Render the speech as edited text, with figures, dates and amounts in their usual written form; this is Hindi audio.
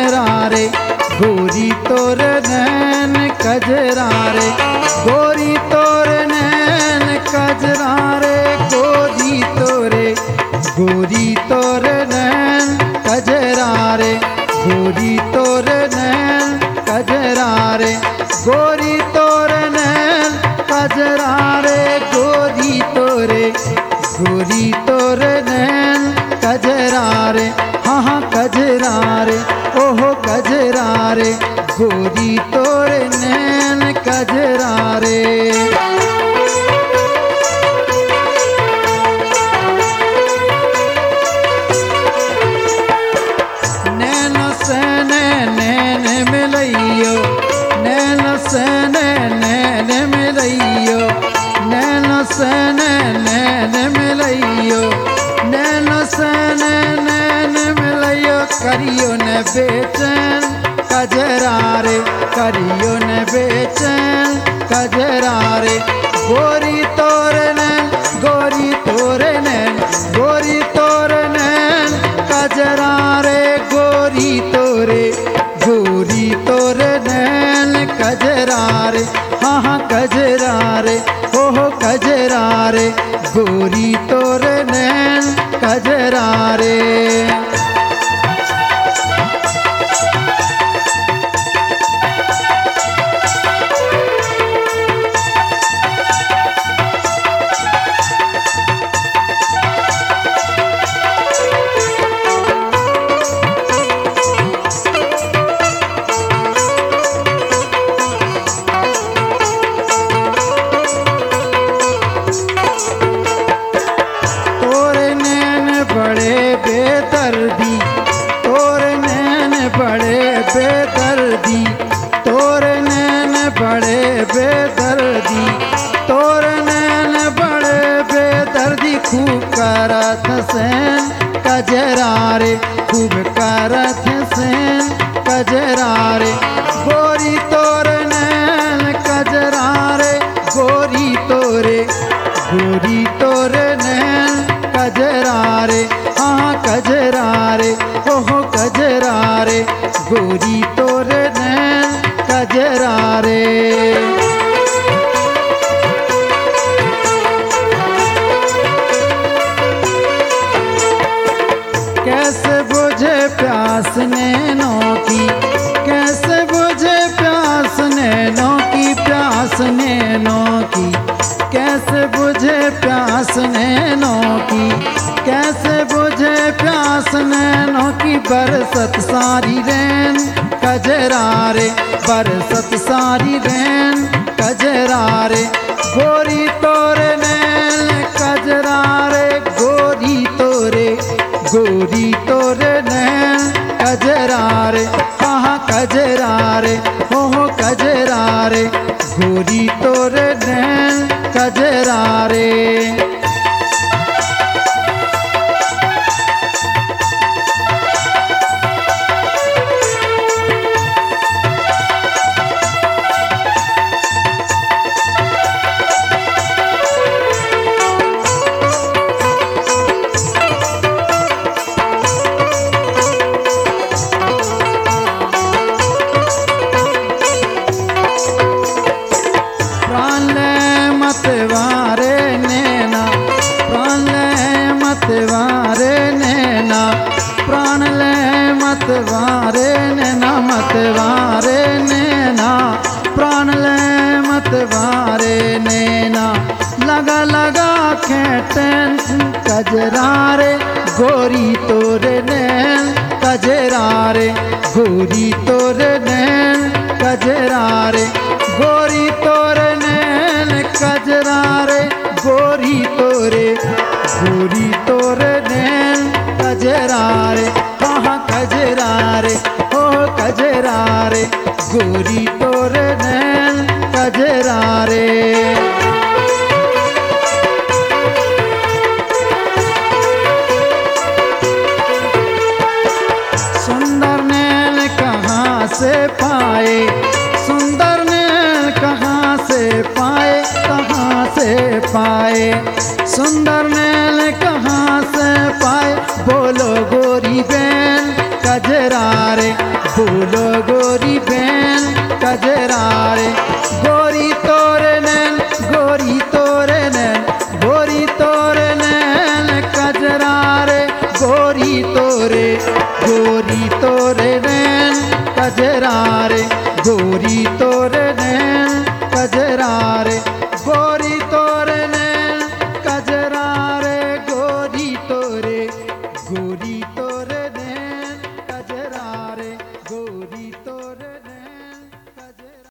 कजरा रे गोरी तोर नैन कजरा रे गोरी तोर नैन कजरा रे गोरी तोर नैन कजरा रे गोरी तोर नैन कजरा रे गोरी तोर नैन कजरा रे गोरी तोर नैन कजरा रे हाँ हाँ कजरा रे ओहो कजरा रे गोरी तोर नैन कजरा रे। करियो न बेचैन कजरा रे करियो न बेचैन कजरा रे गोरी तोर नैन गोरी तोर नैन गोरी तोर नैन कजरा रे गोरी तोर नैन कजरा रे हाँ हाँ कजरा रे ओहो कजरा रे गोरी तोर नैन कजरा रे। बेदर्दी तोर नैन बड़े बेदर्दी तोर नैन बड़े बेदर्दी तोर नैन बड़े बेदर्दी खूब करत सैन कजरा रे खूब करत सैन कजरा रे गोरी तोर नैन कजरा रे गोरी तोर नैन कजरा रे हाँ कजरा रे ओहो कजरा रे गोरी तोर नैन कजरा रे। कैसे बुझे प्यास नैनों की कैसे बुझे प्यास नैनों की प्यास नैनों की कैसे बुझे प्यास नैनों की कैसे बुझे प्यास नैनों की बरसत सारी रैन कजरा रे बरसत सारी रैन कजरा रे गोरी तोर नैन कजरा रे गोरी तोर नैन कजरा रे हाँ कजरा रे ओहो कजरा रे गोरी तोर नैन कजरा रे। मतवारे नैना प्राण ले मतवारे नैना लगा लगा खेटन कजरा रे गोरी तोर नैन कजरा रे गोरी तोर नैन कजरा रे गोरी तोर नैन कजरा रे गोरी तोर नैन कजरा रे कहाँ कजरा रे ओ कजरा रे गोरी तोर नैन कजरा रे। सुंदर नैन कहाँ से पाए सुंदर नैन कहाँ से पाए कहाँ से पाए सुंदर नैन कहाँ से पाए बोलो गोरी बहन कजरा रे फूलो गोरी बैन कजरा रे गोरी तोरे नैन गोरी तोरे नैन गोरी तोरे नैन कजरा रे गोरी तोरे नैन कजरा रे गोरी तो